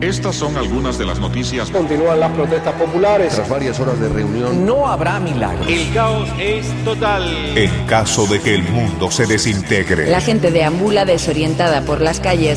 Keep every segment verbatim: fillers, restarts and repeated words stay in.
Estas son algunas de las noticias. Continúan las protestas populares. Tras varias horas de reunión, no habrá milagros. El caos es total. En caso de que el mundo se desintegre. La gente deambula desorientada por las calles.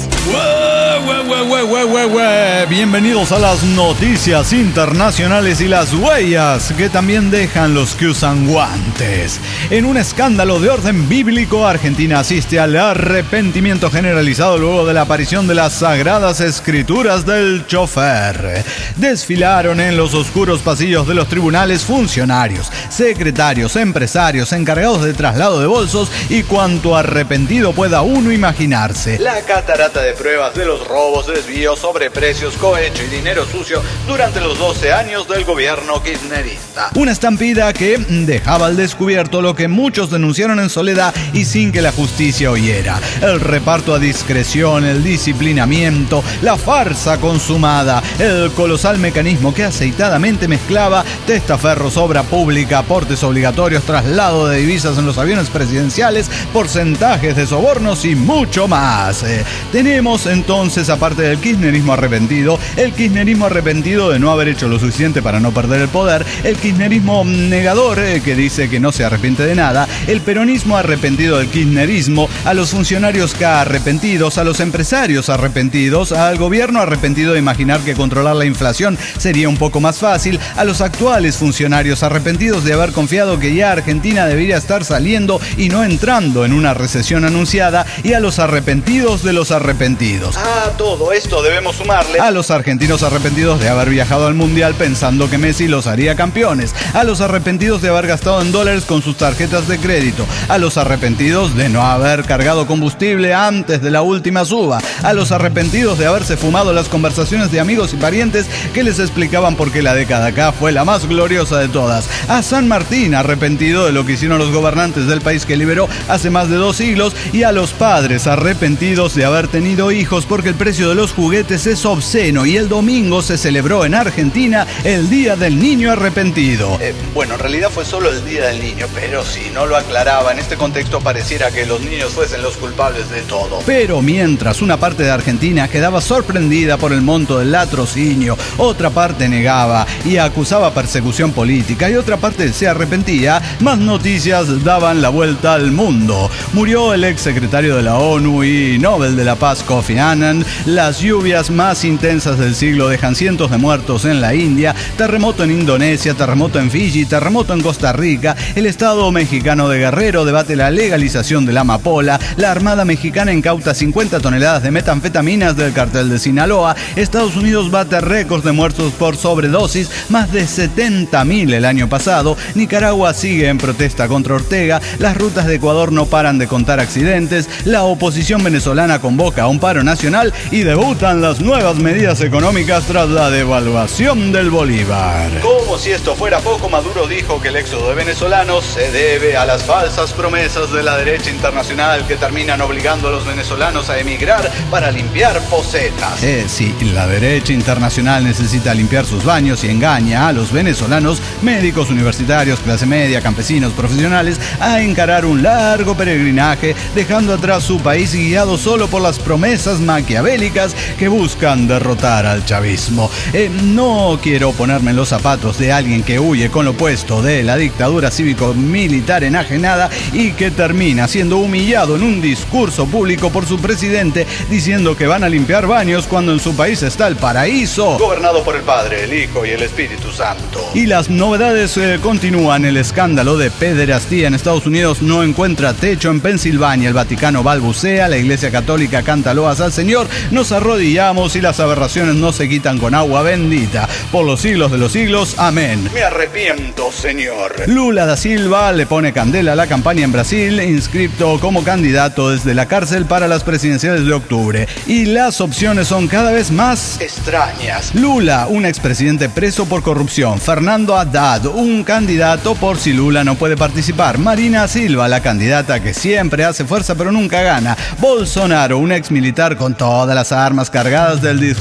¡Ue, ue, ue, ue, ue, ue! Bienvenidos a las noticias internacionales y las huellas que también dejan los que usan guantes. En un escándalo de orden bíblico, Argentina asiste al arrepentimiento generalizado luego de la aparición de las sagradas escrituras del chofer. Desfilaron en los oscuros pasillos de los tribunales funcionarios, secretarios, empresarios, encargados de traslado de bolsos y cuanto arrepentido pueda uno imaginarse. La catarata de pruebas de los robos, desvíos, sobreprecios, cohecho y dinero sucio durante los doce años del gobierno kirchnerista. Una estampida que dejaba al descubierto lo que muchos denunciaron en soledad y sin que la justicia oyera. El reparto a discreción, el disciplinamiento, la farsa consumada, el colosal mecanismo que aceitadamente mezclaba testaferros, obra pública, aportes obligatorios, traslado de divisas en los aviones presidenciales, porcentajes de sobornos y mucho más. Eh, tenemos entonces, aparte del kirchnerismo arrepentido, el kirchnerismo arrepentido de no haber hecho lo suficiente para no perder el poder, el kirchnerismo negador eh, que dice que no se arrepiente de nada, el peronismo arrepentido del kirchnerismo, a los funcionarios K arrepentidos, a los empresarios arrepentidos, al gobierno arrepentido de imaginar que controlar la inflación sería un poco más fácil, a los actuales funcionarios arrepentidos de haber confiado que ya Argentina debería estar saliendo y no entrando en una recesión anunciada, y a los arrepentidos de los arrepentidos. A todo esto debemos sumarle a los argentinos arrepentidos de haber viajado al Mundial pensando que Messi los haría campeones, a los arrepentidos de haber gastado en dólares con sus tarjetas de crédito, a los arrepentidos de no haber cargado combustible antes de la última suba, a los arrepentidos de haberse fumado las conversaciones de amigos y parientes que les explicaban por qué la década acá fue la más gloriosa de todas, a San Martín arrepentido de lo que hicieron los gobernantes del país que liberó hace más de dos siglos, y a los padres arrepentidos de haber tenido hijos porque el precio de los juguetes es obsceno y el domingo se celebró en Argentina el Día del Niño Arrepentido. Eh, bueno, en realidad fue solo el Día del Niño, pero si no lo aclaraba, en este contexto pareciera que los niños fuesen los culpables de todo. Pero mientras una parte de Argentina quedaba sorprendida por el monto del latrocinio, otra parte negaba y acusaba persecución política y otra parte se arrepentía, más noticias daban la vuelta al mundo. Murió el ex secretario de la ONU y Nobel de la Paz Kofi Annan, las lluvias más intensas del siglo dejan cientos de muertos en la India, terremoto en Indonesia, terremoto en Fiji, terremoto en Costa Rica, el Estado mexicano de Guerrero debate la legalización de la amapola, la Armada mexicana incauta cincuenta toneladas de metanfetaminas del cartel de Sinaloa, Estados Unidos bate récords de muertos por sobredosis, más de setenta mil el año pasado, Nicaragua sigue en protesta contra Ortega, las rutas de Ecuador no paran de contar accidentes, la oposición venezolana convoca a un paro nacional y debutan las nuevas medidas económicas tras la devaluación del bolívar. Como si esto fuera poco, Maduro dijo que el éxodo de venezolanos se debe a las falsas promesas de la derecha internacional que terminan obligando a los venezolanos a emigrar para limpiar posetas. Eh, sí, la derecha internacional necesita limpiar sus baños y engaña a los venezolanos, médicos, universitarios, clase media, campesinos, profesionales, a encarar un largo peregrinaje, dejando atrás su país y guiado solo por las promesas maquiavélicas que buscan derrotar al chavismo. Eh, no quiero ponerme en los zapatos de alguien que huye con lo opuesto de la dictadura cívico-militar enajenada y que termina siendo humillado en un discurso público por su presidente diciendo que van a limpiar baños cuando en su país está el paraíso, gobernado por el Padre, el Hijo y el Espíritu Santo. Y las novedades eh, continúan. El escándalo de pederastía en Estados Unidos no encuentra techo en Pensilvania. El Vaticano balbucea, la Iglesia Católica canta loas al Señor, nos arrodillamos y las aberraciones no se quitan con agua bendita. Por los siglos de los siglos, amén. Me arrepiento, Señor. Lula da Silva le pone candela a la campaña en Brasil, inscripto como candidato desde la cárcel para las presidenciales de octubre. Y las opciones son cada vez más extrañas. Lula, un expresidente preso por corrupción. Fernando Haddad, un candidato por si Lula no puede participar. Marina Silva, la candidata que siempre hace fuerza pero nunca gana. Bolsonaro, un ex militar con todas las armas cargadas del discurso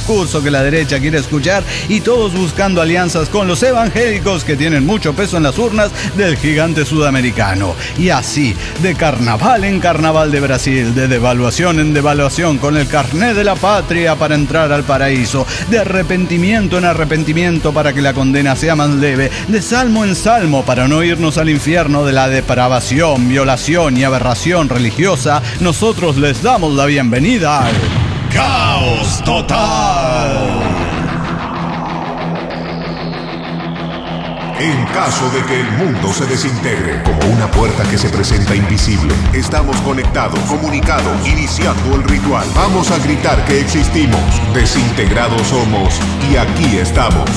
discurso que la derecha quiere escuchar y todos buscando alianzas con los evangélicos que tienen mucho peso en las urnas del gigante sudamericano. Y así, de carnaval en carnaval de Brasil, de devaluación en devaluación, con el carné de la patria para entrar al paraíso, de arrepentimiento en arrepentimiento para que la condena sea más leve, de salmo en salmo para no irnos al infierno de la depravación, violación y aberración religiosa, nosotros les damos la bienvenida al Caos Total. En caso de que el mundo se desintegre, como una puerta que se presenta invisible, estamos conectados, comunicados, iniciando el ritual. Vamos a gritar que existimos, desintegrados somos y aquí estamos.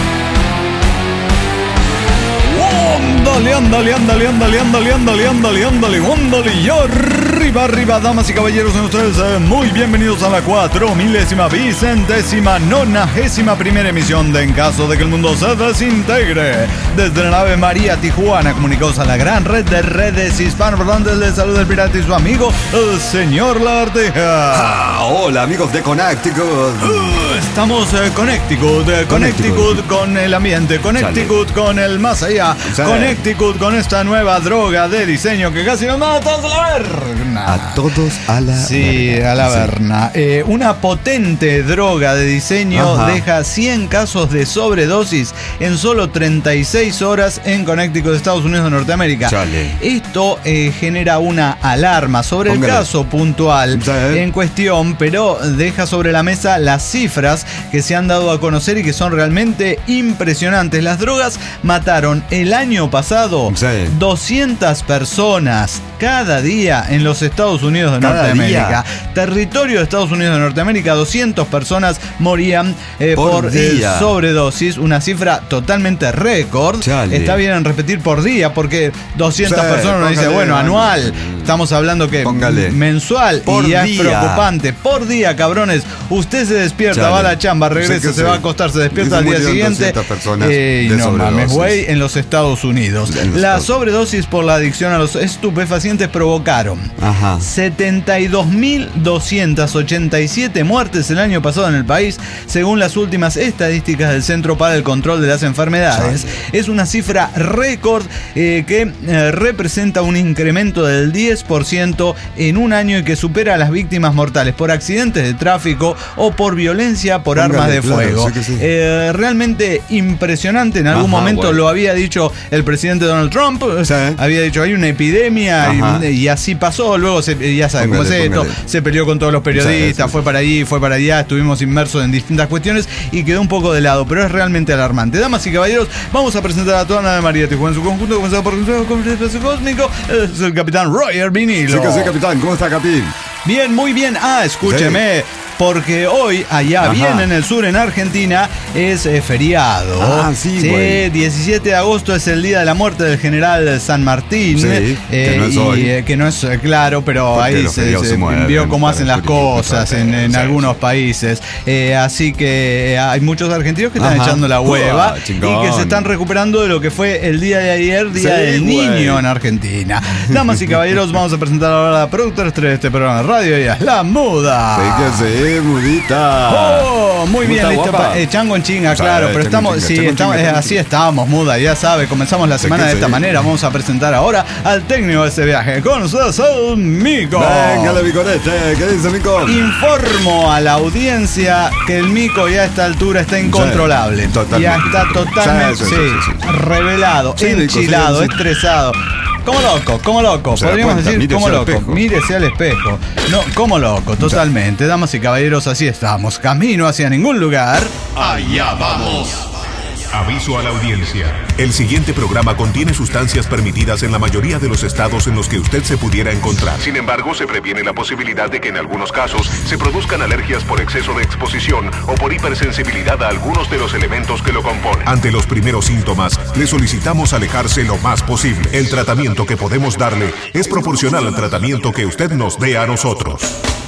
Ándale, ándale, ándale, ándale, ándale, ándale, ándale, ándale, ándale, y arriba, arriba, damas y caballeros, en ustedes eh, muy bienvenidos a la cuatro milésima, vicentésima, nonagésima primera emisión de En Caso de que el Mundo se Desintegre. Desde la nave María Tijuana, comunicados a la gran red de redes hispanoparlantes, les saluda el pirata y su amigo, el señor Lagartija. Ah, hola, amigos de Connecticut. Uh, estamos eh, Connecticut, eh, Connecticut, Connecticut con el ambiente, Connecticut Chale. Con el más allá, Chale. Connecticut con esta nueva droga de diseño que casi nos mata a todos a la verna. A todos a la Sí, verna. a la verna. Sí. Eh, una potente droga de diseño Ajá. deja cien casos de sobredosis en solo treinta y seis horas en Connecticut, Estados Unidos de Norteamérica. Chale. Esto eh, genera una alarma sobre Póngale. el caso puntual ¿Sí? en cuestión, pero deja sobre la mesa las cifras que se han dado a conocer y que son realmente impresionantes. Las drogas mataron el año pasado sí. doscientas personas cada día en los Estados Unidos de cada Norteamérica. Día. Territorio de Estados Unidos de Norteamérica, doscientas personas morían eh, por, por eh, sobredosis, una cifra totalmente récord. Chale. Está bien en repetir por día, porque doscientas sí, personas uno dice, bueno, anual. Estamos hablando que póngale. mensual por y ya día. es preocupante. Por día, cabrones. Usted se despierta, Chale. va a la chamba, regresa, se sí. va a acostar, se despierta al día siguiente. Eh, y no mames, güey, en los Estados Unidos. La sobredosis por la adicción a los estupefacientes provocaron Ajá. setenta y dos mil doscientas ochenta y siete muertes el año pasado en el país, según las últimas estadísticas del Centro para el Control de las Enfermedades. Chale. Es una cifra récord eh, que eh, representa un incremento del diez por ciento en un año y que supera a las víctimas mortales por accidentes de tráfico o por violencia por Póngale, armas de claro, fuego. Sí que sí. Eh, realmente impresionante. En algún Ajá, momento bueno. lo había dicho el presidente Donald Trump. Sí. Había dicho hay una epidemia y, y así pasó. Luego se, ya saben cómo es esto. Se peleó con todos los periodistas, sí, fue para allí, fue para allá. Estuvimos inmersos en distintas cuestiones y quedó un poco de lado, pero es realmente alarmante. Damas y caballeros, vamos a presentar a toda la nave María Tijuana en su conjunto, comenzado por el Consejo Cósmico. Es el capitán Roger Vinilo. Sí que sí, capitán. ¿Cómo está, capitán? Bien, muy bien. Ah, escúcheme. Sí. Porque hoy, allá Ajá. bien en el sur, en Argentina, es eh, feriado. Ah, sí, sí diecisiete de agosto es el día de la muerte del general San Martín. Sí, eh, que no es hoy. Y, eh, que no es eh, claro, pero Porque ahí se, se, se vio cómo hacen las cosas en, en sí, algunos sí. países. Eh, así que eh, hay muchos argentinos que están Ajá. echando la hueva uh, y que se están recuperando de lo que fue el día de ayer, Día sí, del güey. Niño en Argentina. Damas y caballeros, vamos a presentar ahora a la productora estrella de este programa de radio, ella es La Muda. Sí que sí. Mudita. Oh, muy bien, listo. Pa, eh, chango en chinga, claro, pero estamos, sí, estamos, eh, así estamos, Muda, ya sabe, comenzamos la semana de esta manera. Vamos a presentar ahora al técnico de este viaje. Con ustedes, el Mico. Venga, el Micorete, ¿qué dice Mico? Informo a la audiencia que el Mico ya a esta altura está incontrolable. Sí, ya está totalmente, sí, sí, sí, sí, sí. revelado, sí, enchilado, sí, sí, estresado. Como loco, como loco, podríamos cuenta, decir como loco. Mírese al espejo. No, como loco, totalmente. Damas y caballeros, así estamos. Camino hacia ningún lugar. Allá vamos. Aviso a la audiencia. El siguiente programa contiene sustancias permitidas en la mayoría de los estados en los que usted se pudiera encontrar. Sin embargo, se previene la posibilidad de que en algunos casos se produzcan alergias por exceso de exposición o por hipersensibilidad a algunos de los elementos que lo componen. Ante los primeros síntomas, le solicitamos alejarse lo más posible. El tratamiento que podemos darle es proporcional al tratamiento que usted nos dé a nosotros.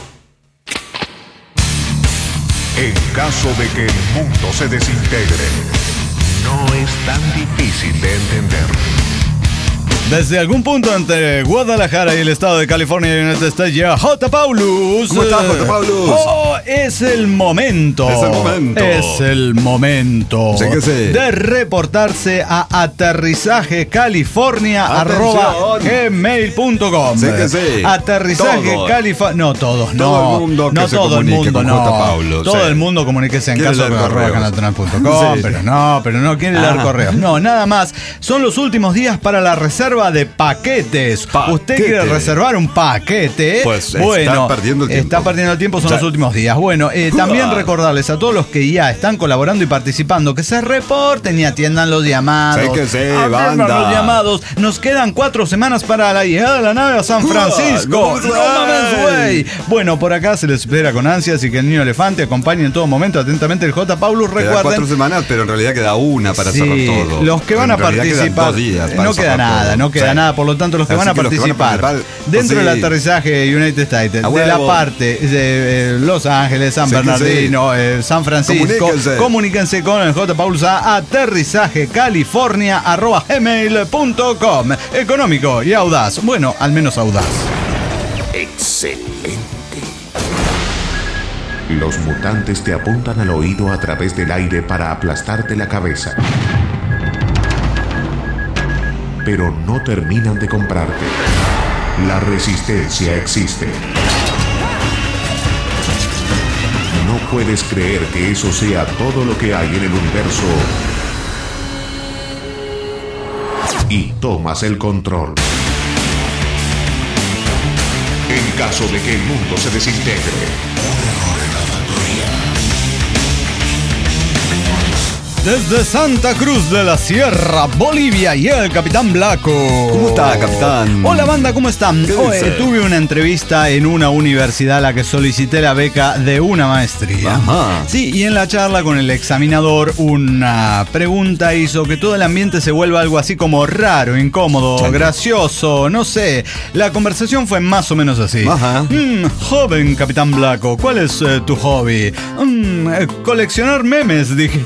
En caso de que el mundo se desintegre, no es tan difícil de entender. Desde algún punto entre Guadalajara y el estado de California y United States llega J. Paulus. ¿Cómo estás, J. Paulus? Oh, es el momento. Es el momento. Es el momento Sí que sí. de reportarse a aterrizaje california arroba gmail punto com. Sí que sí. Aterrizaje Todos. California. No todos, no. Todo el mundo que no se todo el comunique mundo, con no. J. Paulus, Todo sí. el mundo comuníquese en Quiere caso leer de arroba correos. canaltranal punto com, Sí. pero no, pero no quiere leer Ajá. correos. No, nada más. Son los últimos días para la reserva de paquetes. Paquete. Usted quiere reservar un paquete. Pues está bueno, perdiendo el tiempo. Está perdiendo el tiempo, son Sí. los últimos días. Bueno, eh, también recordarles a todos los que ya están colaborando y participando que se reporten y atiendan los llamados. Sí que sí, Atiendan banda. los llamados. Nos quedan cuatro semanas para la llegada de la nave a San Francisco. no No mames, mames, güey. Bueno, por acá se les espera con ansias y que el niño elefante acompañe en todo momento atentamente el J. Paulus. Quedan Recuerden. cuatro semanas, pero en realidad queda una para Sí, cerrar todo. los que van En a realidad quedan participar, dos días para no queda cerrar nada, todo. no queda Sí. nada, por lo tanto los que Así van a que los que van a participar participar, dentro pues del sí. aterrizaje United States, A de la huevo. parte de eh, Los Ángeles, San Sí que Bernardino, eh, San Francisco, Comuníquense. comuníquense con el J. Paulus a aterrizaje california arroba gmail punto com. Económico y audaz, bueno, al menos audaz. Excelente. Los mutantes te apuntan al oído a través del aire para aplastarte la cabeza. Pero no terminan de comprarte. La resistencia existe. No puedes creer que eso sea todo lo que hay en el universo. Y tomas el control. En caso de que el mundo se desintegre. Desde Santa Cruz de la Sierra, Bolivia, y el Capitán Blanco. ¿Cómo está, capitán? Hola, banda, ¿cómo están? ¿Qué Oh, dice? eh, tuve una entrevista en una universidad a la que solicité la beca de una maestría. Ajá. Sí, y en la charla con el examinador, una pregunta hizo que todo el ambiente se vuelva algo así como raro, incómodo, Chale. gracioso, no sé. La conversación fue más o menos así. Ajá. Mm, joven Capitán Blanco, ¿cuál es eh, tu hobby? Mm, eh, coleccionar memes, dije.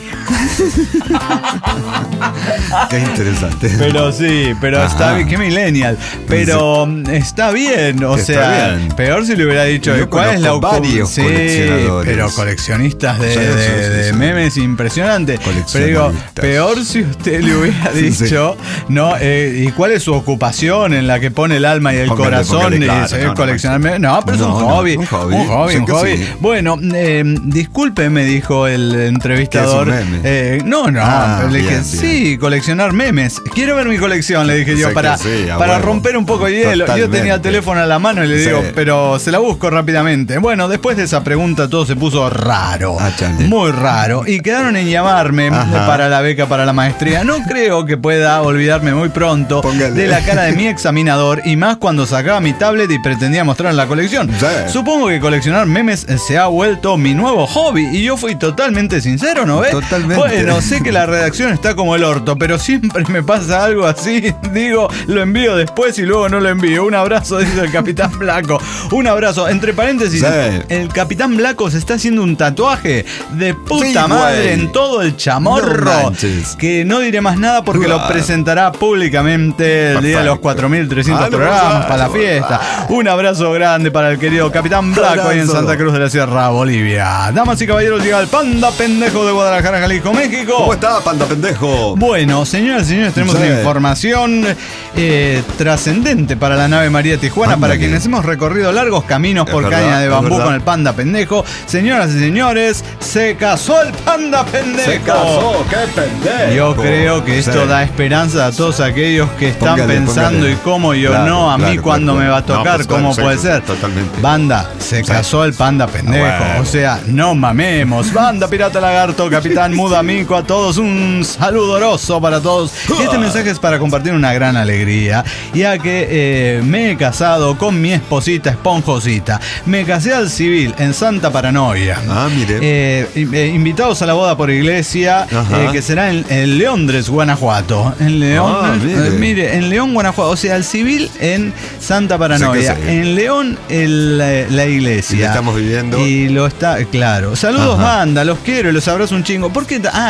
Qué interesante. Pero sí, pero Ajá. está bien, qué millennial. Pero mm, está bien, o Está sea, bien. peor si le hubiera dicho Yo cuál es la conozco varios sí, coleccionadores. pero coleccionistas de, Sí, sí, de- sí, de sí. memes impresionantes. Pero digo, Coleccionistas. peor si usted le hubiera Sí, sí. dicho, ¿no? Eh, ¿y cuál es su ocupación en la que pone el alma y el Póngale, corazón? póngale, y claro, dice, no, no, coleccionar no. memes. No, pero es No, un no, hobby. un hobby. Un hobby, Sí un que hobby. sí. Bueno, eh, disculpe, me dijo el entrevistador. ¿Qué es un meme? Eh, no, no, Ah, le dije, bien, bien. sí, coleccionar memes. Quiero ver mi colección, le dije yo, Sé para, que sí, a para huevo. romper un poco el hielo. Yo Totalmente. tenía el teléfono a la mano y le Sí. digo, pero se la busco rápidamente. Bueno, después de esa pregunta todo se puso raro. Ah, chale. Muy raro. Y quedaron en llamarme Ajá. para la beca para la maestría. No creo que pueda olvidarme muy pronto Póngale. de la cara de mi examinador, y más cuando sacaba mi tablet y pretendía mostrar la colección. Sí. Supongo que coleccionar memes se ha vuelto mi nuevo hobby, y yo fui totalmente sincero, ¿no ves? Totalmente. Bueno, sé que la redacción está como el orto, pero siempre me pasa algo así. Digo, lo envío después y luego no lo envío. Un abrazo, dice el Capitán Blanco. Un abrazo. Entre paréntesis, Sí. el Capitán Blanco se está haciendo un tatuaje de puta Sí, madre güey. en todo el chamorro. No manches. Que no diré más nada porque lo Claro. presentará públicamente el día de los Perfecto. cuatro mil trescientos Ah, no, programas no, para la no, fiesta. Un abrazo grande para el querido Capitán Blanco ahí en Abrazo. Santa Cruz de la Sierra, Bolivia. Damas y caballeros, llega el Panda Pendejo de Guadalajara, Jalisco, México. ¿Cómo está, panda pendejo? Bueno, señoras y señores, tenemos Sí. una información eh, trascendente para la nave María Tijuana, Ándale. para quienes hemos recorrido largos caminos Es por verdad, caña de es bambú verdad. con el Panda Pendejo. Señoras y señores, se casó el Panda Pendejo. Se casó, qué pendejo. Yo creo que esto Sí. da esperanza a todos aquellos que están Póngale, pensando póngale. y cómo yo Claro, no, a mí claro, cuándo claro, me va a claro. tocar, No, pues, cómo claro, puede sí, ser. totalmente. Banda, se casó el Panda Pendejo. Ah, bueno. O sea, no mamemos. Banda Pirata Lagarto, Capitán Mudamico, a todos un saludoroso para todos. Y este mensaje es para compartir una gran alegría, ya que eh, me he casado con mi esposita Esponjosita. Me casé al civil en Santa Paranoia. Ah, mire. Eh, eh, invitados a la boda por iglesia, Ajá. eh, que será en, en Leondres, Guanajuato. En León, Ah, mire. eh, mire, en León, Guanajuato. O sea, el civil en Santa Paranoia. Sí que sí. En León, el, la, la iglesia. Y lo estamos viviendo. Y lo está, claro. Saludos, Ajá. banda, los quiero y los abrazo un chingo. ¿Por qué? Ah,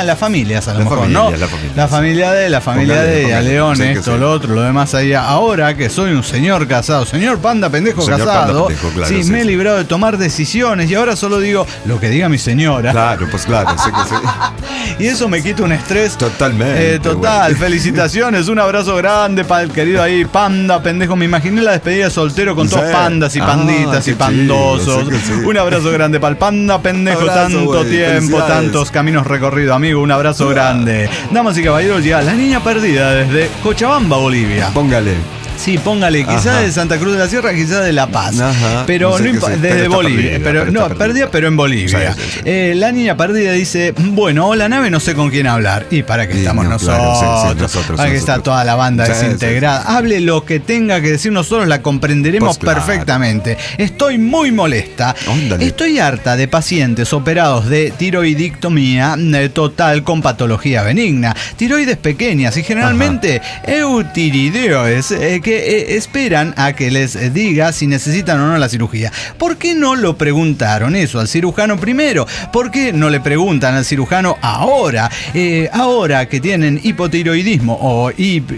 Ah, las familias a lo La mejor, familia, ¿no? la familia, La sí. familia de, la familia Póngale, de, a póngale. León, Sí, que esto, sí. lo otro, lo demás ahí. Ahora que soy un señor casado, señor Panda Pendejo Señor Panda casado, Pendejo, claro, sí, sí, me he sí. librado de tomar decisiones y ahora solo digo lo que diga mi señora. Claro, pues claro, sé que sí. Y eso me quita un estrés. Totalmente, Eh, total, güey. felicitaciones, un abrazo grande para el querido ahí, Panda Pendejo. Me imaginé la despedida de soltero con Sí. todos pandas y Ah, panditas qué y pandosos. chido, sí que sí. Un abrazo grande para el Panda Pendejo, Abrazo, tanto güey, tiempo, felicidades. tantos caminos recorridos, amigo. Un abrazo grande. Damas y caballeros, ya la niña perdida desde Cochabamba, Bolivia. Póngale. Sí, póngale, quizás Ajá. de Santa Cruz de la Sierra, quizás de La Paz. Ajá. Pero No sé no qué impo- sé, desde pero está Bolivia. perdida, pero, pero no, está perdida. perdida, pero en Bolivia. Sí, sí, sí. Eh, la niña perdida dice, bueno, la nave no sé con quién hablar. Y para qué Y estamos no, nosotros. claro, sí, sí, nosotros, Para que está nosotros. toda la banda Sí, desintegrada. Hable lo que tenga que decir, nosotros la comprenderemos Pues claro. perfectamente. Estoy muy molesta. Óndale. Estoy harta de pacientes operados de tiroidectomía eh, total con patología benigna. Tiroides pequeñas y generalmente eutirideos eh, que eh, esperan a que les eh, diga si necesitan o no la cirugía. ¿Por qué no lo preguntaron eso al cirujano primero? ¿Por qué no le preguntan al cirujano ahora? Eh, ahora que tienen hipotiroidismo o hip-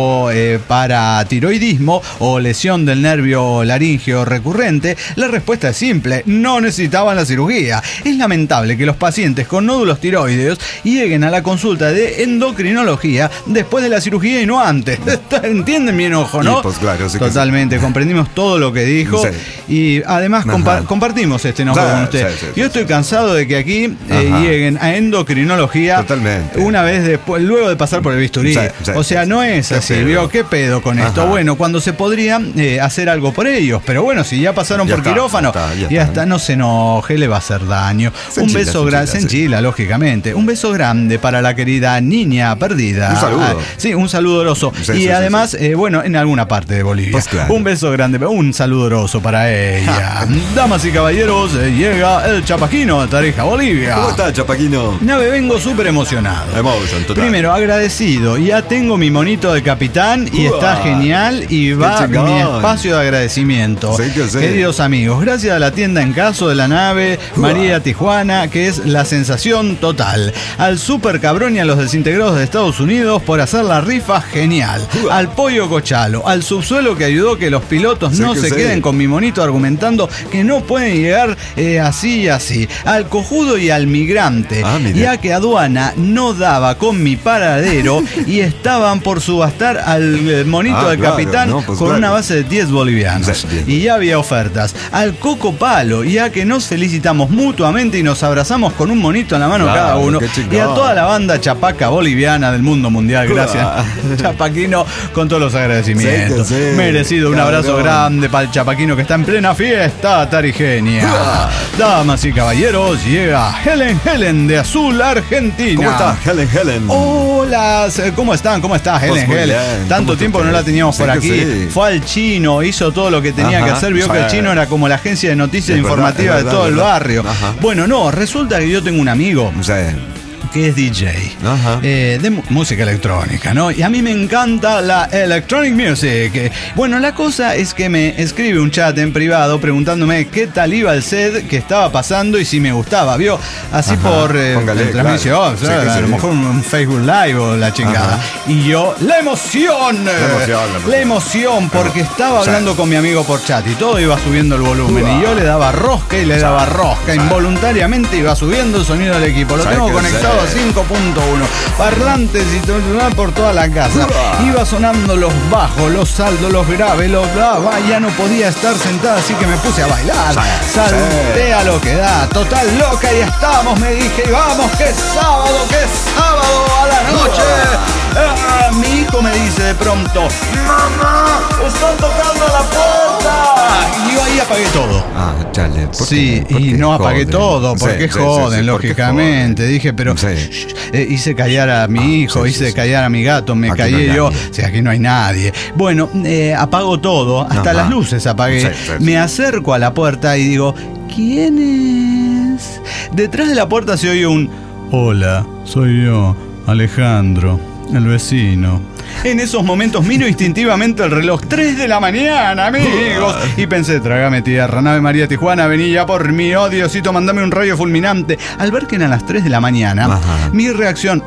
hipoparatiroidismo o lesión del nervio laríngeo recurrente, la respuesta es simple, no necesitaban la cirugía. Es lamentable que los pacientes con nódulos tiroideos lleguen a la consulta de endocrinología después de la cirugía y no antes. ¿Entienden mi enojo, no? Y, pues, claro, sí que Totalmente, comprendimos todo lo que dijo Sí. y además compa- Ajá. compartimos este enojo Sí, con usted. sí, sí, sí, Yo estoy cansado de que aquí eh, Ajá. lleguen a endocrinología Totalmente. una vez después, luego de pasar por el bisturí. Sí, sí, o sea, sí, no sí. es ¿Qué así, pedo? ¿vio? ¿Qué pedo con esto? Ajá. Bueno, cuando se podría eh, hacer algo por ellos, pero bueno, si ya pasaron Ya por está, quirófano, ya está, ya ya está. está, no se enoje, le va a hacer daño. Se Un enchila, beso se grande, enchila, se sí. enchila, lógicamente. Un beso grande para la querida niña perdida. Un saludo. Ah, sí, un saludo oroso. Sí, y sí, sí, además, eh, bueno, en alguna parte de Bolivia. Pues claro. Un beso grande, un saludo oroso para ella. Damas y caballeros, eh, llega el Chapaquino de Tarija, Bolivia. ¿Cómo está, Chapaquino? Nave, vengo súper emocionado. Emotion, total. Primero, agradecido. Ya tengo mi monito de capitán y Uah, está genial y va qué chingón. mi espacio de agradecimiento. Sí que sí. Queridos amigos, gracias a la tienda En Caso de la Nave, Uah. María Tijuana, que es la sensación total. Al Super Cabrón y a los desintegrados de Estados Unidos por hacer la rifa genial. Uah. Al Pollo Cochalo, al Subsuelo que ayudó que los pilotos Sí no que se sí. queden con mi monito argumentando que no pueden llegar eh, así y así. Al Cojudo y al Migrante, Ah, mira. ya que aduana no daba con mi paradero y estaban por subastar al eh, monito Ah, del claro, capitán no, pues con claro. una base de diez bolivianos. Sí, diez. Y ya había ofertas. Al Coco Palo, ya que nos felicitamos mutuamente y nos abrazamos con un monito en la mano Claro, cada uno. qué chingón. Y a toda la banda chapaca boliviana del mundo mundial. Gracias, Ah. Chapaquino, con todos los agradecimientos. Sí que sí, Merecido. Un cabrón. abrazo grande para el Chapaquino que está en plena fiesta tarigenia. Ah. Damas y caballeros, llega Helen Helen de Azul, Argentina. ¿Cómo está, Helen Helen? Hola, ¿cómo están? ¿Cómo está Helen muy Helen? bien. Tanto ¿Cómo tiempo te que no la fue? teníamos Sí por que aquí. sí. Fue al chino, hizo todo lo que tenía Ajá, que hacer. Vio sí. que el chino era como la agencia de noticias Es verdad, informativas es de verdad, todo el verdad. barrio. Ajá. Bueno, no, resulta que yo tengo un amigo Sí. que es D J Ajá. eh, de mu- música electrónica, ¿no? Y a mí me encanta la electronic music. Eh, Bueno, la cosa es que me escribe un chat en privado preguntándome qué tal iba el set que estaba pasando y si me gustaba, ¿vio? Así Ajá, por eh, póngale, transmisión, claro. ¿sabes? Sí que A sí. lo mejor un, un Facebook Live o la chingada. Ajá. Y yo, ¡la emoción! La emoción, la emoción. La emoción, porque Ajá. estaba Sí. hablando con mi amigo por chat y todo iba subiendo el volumen. Uah. Y yo le daba rosca y le daba rosca. Sí. Involuntariamente iba subiendo el sonido del equipo. Lo Sí tengo que conectado sí. a cinco punto uno. Parlantes y todo por toda la casa. Uah. Iba sonando los bajos, los altos, los graves, los da, va, ya no podía estar sentada, así que me puse a bailar. Sí, Salté sí. a lo que da, total loca y estamos, me dije, y vamos, que es sábado, que es sábado a la noche. Ah, mi hijo me dice de pronto, mamá, están tocando la puerta. Y yo ahí apagué todo. Ah, chale. ¿por Sí, qué? ¿Por y qué no apagué joden? todo, porque Sí, sí, sí, joden, sí, ¿por qué lógicamente. joden? Dije, pero Sí. shh, shh, eh, hice callar a mi Ah, hijo, sí, hice sí, sí. callar a mi gato, me Aquí callé no hay yo. nadie. O sea, aquí no hay nadie. Bueno, eh, apago todo, hasta Ajá. las luces apagué. Sí, sí, sí. Me acerco a la puerta y digo, ¿quién es? Detrás de la puerta se oye un, hola, soy yo, Alejandro, el vecino. En esos momentos miro instintivamente el reloj. tres de la mañana, amigos. Y pensé, trágame tierra, nave María Tijuana, vení ya por mí, oh Diosito, mandame un rayo fulminante. Al ver que eran las tres de la mañana, ajá, mi reacción,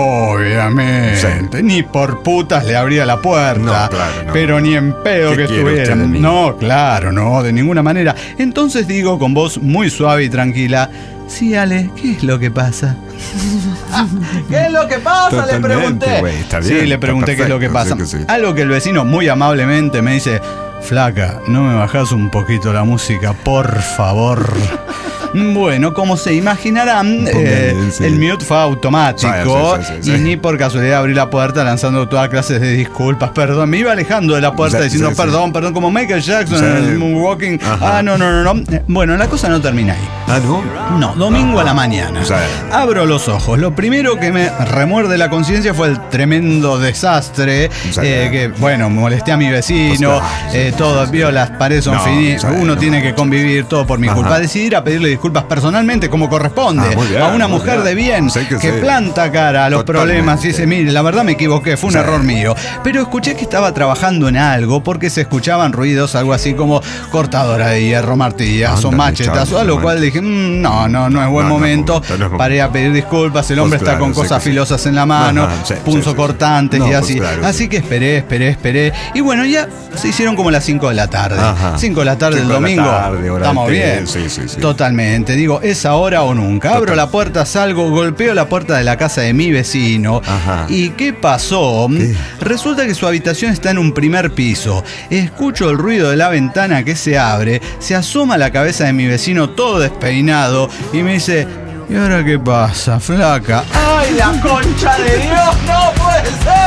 obviamente, sí, ni por putas le abría la puerta. No, claro, no. Pero ni en pedo que estuviera. No, claro, no, de ninguna manera. Entonces digo con voz muy suave y tranquila, sí, Ale, ¿qué es lo que pasa? ¿Qué es lo que pasa? Totalmente, le pregunté. Wey, está bien, sí, le pregunté qué es lo que pasa. Sí, sí. Algo que el vecino muy amablemente me dice, flaca, ¿no me bajás un poquito la música, por favor? Bueno, como se imaginarán, eh, sí, el mute fue automático, sí, sí, sí, sí, y ni por casualidad abrí la puerta lanzando todas clases de disculpas, perdón, me iba alejando de la puerta sí, diciendo sí, perdón, sí, perdón, como Michael Jackson sí, en el Moonwalking. Ajá. Ah, no, no, no, no. Bueno, la cosa no termina ahí. Ah, ¿no? No, domingo a la mañana. Sí. Abro los ojos. Lo primero que me remuerde la conciencia fue el tremendo desastre, sí, eh, que, bueno, molesté a mi vecino, pues claro, eh, sí, todo, sí, vio, las paredes son no, finitas, uno no, tiene que convivir, todo por mi ajá, culpa. Decidir a pedirle disculpas personalmente, como corresponde, ah, bien, a una mujer bien, de bien, sí que, que sí, planta cara a los totalmente, problemas y dice, mire, la verdad me equivoqué, fue un sí, error mío. Pero escuché que estaba trabajando en algo porque se escuchaban ruidos, algo así como cortadora de hierro, martillas o machetas, a lo cual dije, mmm, no, no, no es buen no, momento. No, no, no, paré a pedir disculpas, el hombre pues está claro, con cosas filosas sí, en la mano, ajá, sí, punzo sí, cortantes no, y así. Pues claro, así sí, que esperé, esperé, esperé. Y bueno, ya se hicieron como las cinco de la tarde. cinco de la tarde del domingo. Tarde, estamos bien. Sí, sí, sí. Totalmente. Digo, es ahora o nunca. Abro Total. la puerta, salgo, golpeo la puerta de la casa de mi vecino. Ajá. ¿Y qué pasó? ¿Qué? Resulta que su habitación está en un primer piso. Escucho el ruido de la ventana que se abre. Se asoma la cabeza de mi vecino todo despeinado y me dice, ¿y ahora qué pasa, flaca? ¡Ay, la concha de Dios! ¡No puede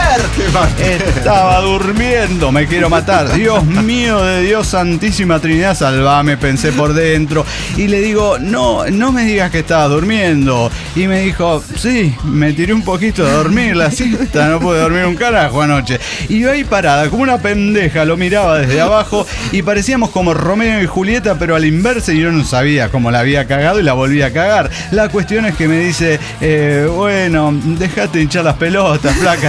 ser! Estaba durmiendo, me quiero matar. Dios mío de Dios, Santísima Trinidad, salvame, pensé por dentro. Y le digo, no, no me digas que estaba durmiendo. Y me dijo, sí, me tiré un poquito de dormir la siesta, no pude dormir un carajo anoche. Y yo ahí parada, como una pendeja, lo miraba desde abajo y parecíamos como Romeo y Julieta, pero a la inversa, y yo no sabía cómo la había cagado y la volví a cagar. La cuestión es que me dice, eh, bueno, dejate hinchar las pelotas, flaca.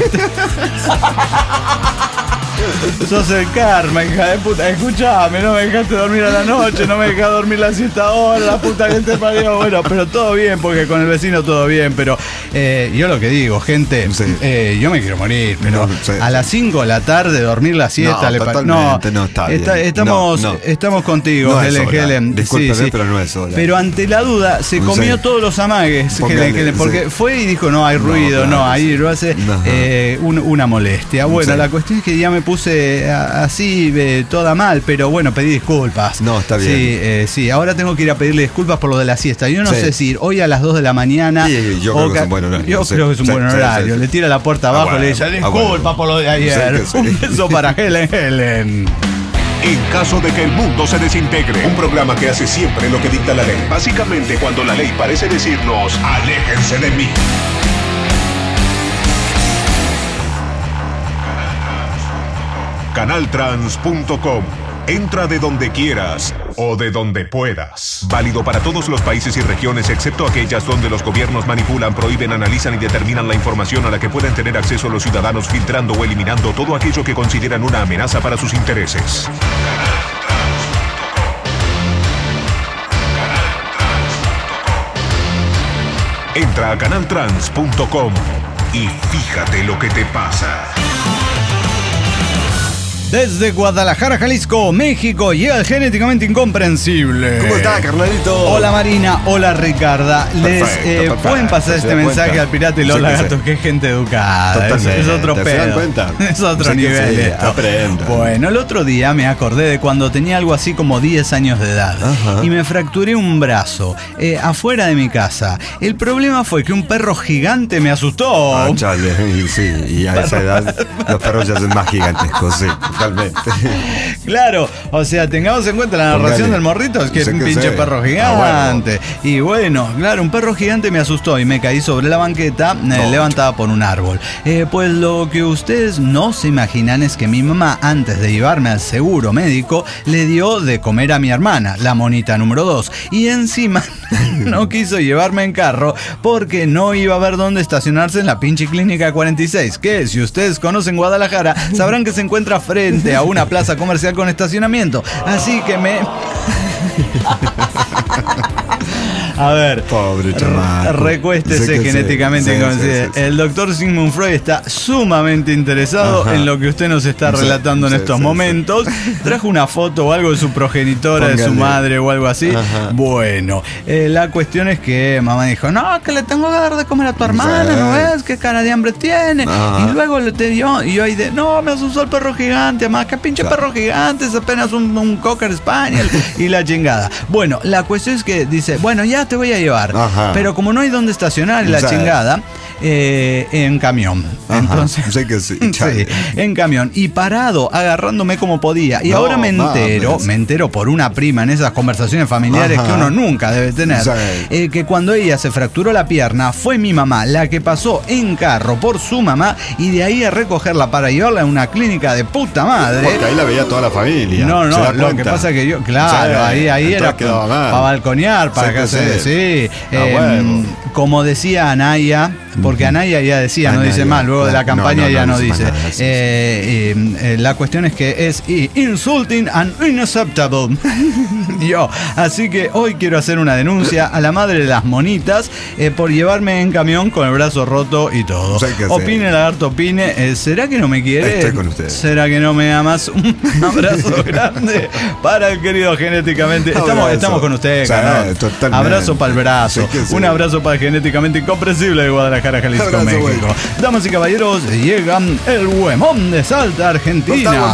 Sos el karma, hija de puta. Escuchame, no me dejaste dormir a la noche, no me dejaste dormir la siesta ahora, la puta que te parió. Bueno, pero todo bien, porque con el vecino todo bien. Pero eh, yo lo que digo, gente, sí, eh, yo me quiero morir, pero no, sí, a las cinco de la tarde dormir la siesta. No, le totalmente, no, no está bien. Está, estamos, no, no. estamos contigo, no Helen, Helen. Discúlpeme, sí, sí. pero no es hora. Pero ante la duda, se comió sí, todos los amagues, Helen, Helen, porque sí, fue y dijo, no hay ruido, no, claro, no ahí lo hace eh, un, una molestia. Bueno, sí, la cuestión es que ya me puse a, así, eh, toda mal, pero bueno, pedí disculpas. No, está bien. Sí, eh, sí, ahora tengo que ir a pedirle disculpas por lo de la siesta. Yo no sí, sé si ir hoy a las dos de la mañana. Sí, yo creo que es un buen horario. Yo sí, creo que es un sí, buen sí, horario. Sí, le tira la puerta abajo, ah, bueno, le dice, disculpa ah, bueno, por lo de ayer. Sí, un beso para Helen, Helen. En caso de que el mundo se desintegre, un programa que hace siempre lo que dicta la ley. Básicamente, cuando la ley parece decirnos, aléjense de mí. Canaltrans punto com. Entra de donde quieras o de donde puedas. Válido para todos los países y regiones, excepto aquellas donde los gobiernos manipulan, prohíben, analizan y determinan la información a la que pueden tener acceso los ciudadanos, filtrando o eliminando todo aquello que consideran una amenaza para sus intereses. Entra a Canaltrans punto com y fíjate lo que te pasa. Desde Guadalajara, Jalisco, México, llega el genéticamente incomprensible. ¿Cómo está, carnalito? Hola, Marina. Hola, Ricarda. Les perfecto, eh, perfecto. pueden pasar este mensaje cuenta? al pirata y los sí, lagartos, que es gente educada. Es, es otro pedo. ¿Se dan cuenta? Es otro sí, nivel sí, esto. Aprendo. Bueno, el otro día me acordé de cuando tenía algo así como diez años de edad. Ajá. Y me fracturé un brazo eh, afuera de mi casa. El problema fue que un perro gigante me asustó. Ah, chale. Y sí, y a esa edad los perros ya son más gigantescos, sí. Totalmente. Claro, o sea, tengamos en cuenta la narración Póngale. del morrito, es que es un pinche sé. perro gigante. Ah, bueno. Y bueno, claro, un perro gigante me asustó y me caí sobre la banqueta no. eh, levantada por un árbol. Eh, pues lo que ustedes no se imaginan es que mi mamá, antes de llevarme al seguro médico, le dio de comer a mi hermana, la monita número dos. Y encima no quiso llevarme en carro porque no iba a ver dónde estacionarse en la pinche clínica cuarenta y seis, que si ustedes conocen Guadalajara, sabrán que se encuentra frente a una plaza comercial con estacionamiento. Así que me... A ver, pobre chamaco. Recuéstese genéticamente sí, inconsciente. Sí, sí, sí. El doctor Sigmund Freud está sumamente interesado Ajá. en lo que usted nos está relatando sí, en estos sí, momentos. Sí. Trajo una foto o algo de su progenitora, Póngale. de su madre o algo así. Ajá. Bueno, eh, la cuestión es que mamá dijo, no, que le tengo que dar de comer a tu hermana, sí. ¿no ves? ¿Qué cara de hambre tiene? Ajá. Y luego le te dio, y yo ahí de, no, me asustó el perro gigante, mamá, qué pinche claro. perro gigante, es apenas un, un Cocker Spaniel y la chingada. Bueno, la cuestión es que dice, bueno, ya te voy a llevar. Ajá. Pero como no hay dónde estacionar y la o sea, chingada, eh, en camión. Ajá. Entonces, sé que sí, sí, en camión. Y parado, agarrándome como podía. Y no, ahora me entero, mames. me entero por una prima en esas conversaciones familiares Ajá. que uno nunca debe tener, sí. eh, que cuando ella se fracturó la pierna, fue mi mamá la que pasó en carro por su mamá y de ahí a recogerla para llevarla a una clínica de puta madre. Porque ahí la veía toda la familia. No, no, lo que pasa es que yo, claro, sí, ahí, ahí era para pa balconear, para que se... Sí, eh, como decía Anaya, porque Anaya ya decía, Anaya, no dice más, luego de la campaña no, no, ya no, no dice. Nada, sí, eh, sí. Eh, eh, la cuestión es que es insulting and unacceptable. Yo, así que hoy quiero hacer una denuncia a la madre de las monitas eh, por llevarme en camión con el brazo roto y todo. Opine, lagarto, opine. Eh, ¿Será que no me quiere? Estoy con usted. ¿Será que no me amas? Un abrazo grande para el querido genéticamente. Estamos, estamos con usted, o sea, ¿no? Abrazo para el brazo. Sí, un abrazo para el genéticamente incomprensible de Guadalajara, Jalisco, abrazo, México. Bueno. Damas y caballeros, llegan el Huemón de Salta, Argentina.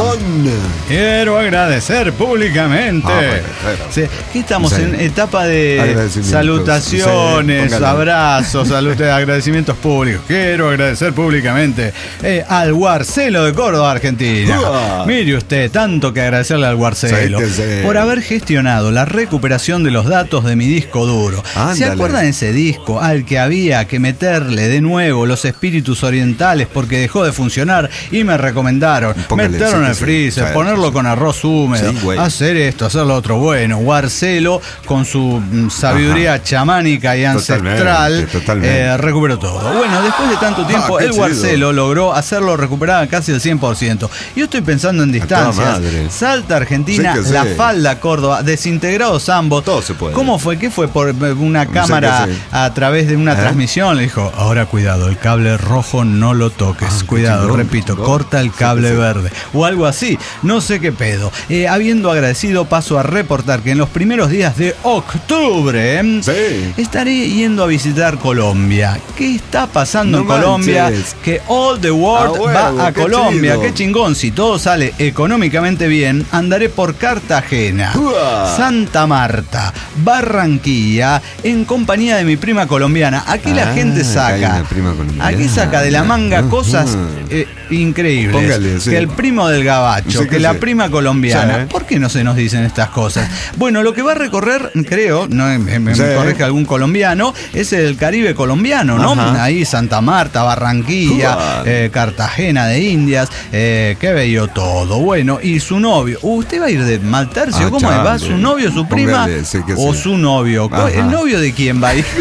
Quiero agradecer públicamente. Ah, bueno, bueno. Sí, aquí estamos sí. en etapa de salutaciones, sí, abrazos, salud, agradecimientos públicos. Quiero agradecer públicamente eh, al Guarcelo de Córdoba, Argentina. Uh. Mire usted, tanto que agradecerle al Guarcelo sí, sí. por haber gestionado la recuperación de los datos de mi disco duro. Ándale. ¿Se acuerdan de ese disco al que había que meterle de nuevo los espíritus orientales porque dejó de funcionar y me recomendaron Póngale, meterlo sí, en el freezer, sí, ponerlo sí. con arroz húmedo, sí, hacer esto, hacer lo otro? Bueno, Guarcelo con su sabiduría Ajá. chamánica y ancestral totalmente, totalmente. Eh, recuperó todo. Bueno, después de tanto tiempo ah, el Guarcelo logró hacerlo recuperar casi el cien por ciento. Yo estoy pensando en distancias. Salta, Argentina, sí La sí. Falda, Córdoba, desintegrados ambos. Todo se puede. ¿Cómo fue? ¿Qué fue? ¿Por una cámara sí sí. a través de una ¿Eh? transmisión? Le dijo, ahora cuidado, el cable rojo no lo toques. Ah, cuidado, chingón, repito, chingón. corta el cable sí, sí. verde. O algo así. No sé qué pedo. Eh, habiendo agradecido, paso a reportar que en los primeros días de octubre sí. estaré yendo a visitar Colombia. ¿Qué está pasando no en Colombia? Manches. Que all the world ah, huevo, va a qué Colombia. Chido. Qué chingón. Si todo sale económicamente bien, andaré por Cartagena, Uah. Santa Marta, Barranquilla, en compañía de mi prima colombiana. Aquí ah, la gente saca, aquí saca de la manga uh-huh. cosas eh, increíbles. Póngale, sí. Que el primo del gabacho, sí, que, que la sí. prima colombiana. Sí. ¿Por qué no se nos dicen estas cosas? Bueno, lo que va a recorrer, creo, no me, me, sí. me corrige algún colombiano, es el Caribe colombiano, ¿no? Ajá. Ahí Santa Marta, Barranquilla, eh, Cartagena de Indias, eh, qué bello todo. Bueno, y su novio, ¿usted va a ir de mal tercio? Ah, ¿Cómo chale. va? ¿Su novio, su prima? Póngale, sí o sí. su novio? Ajá. ¿El novio de quién va a ir?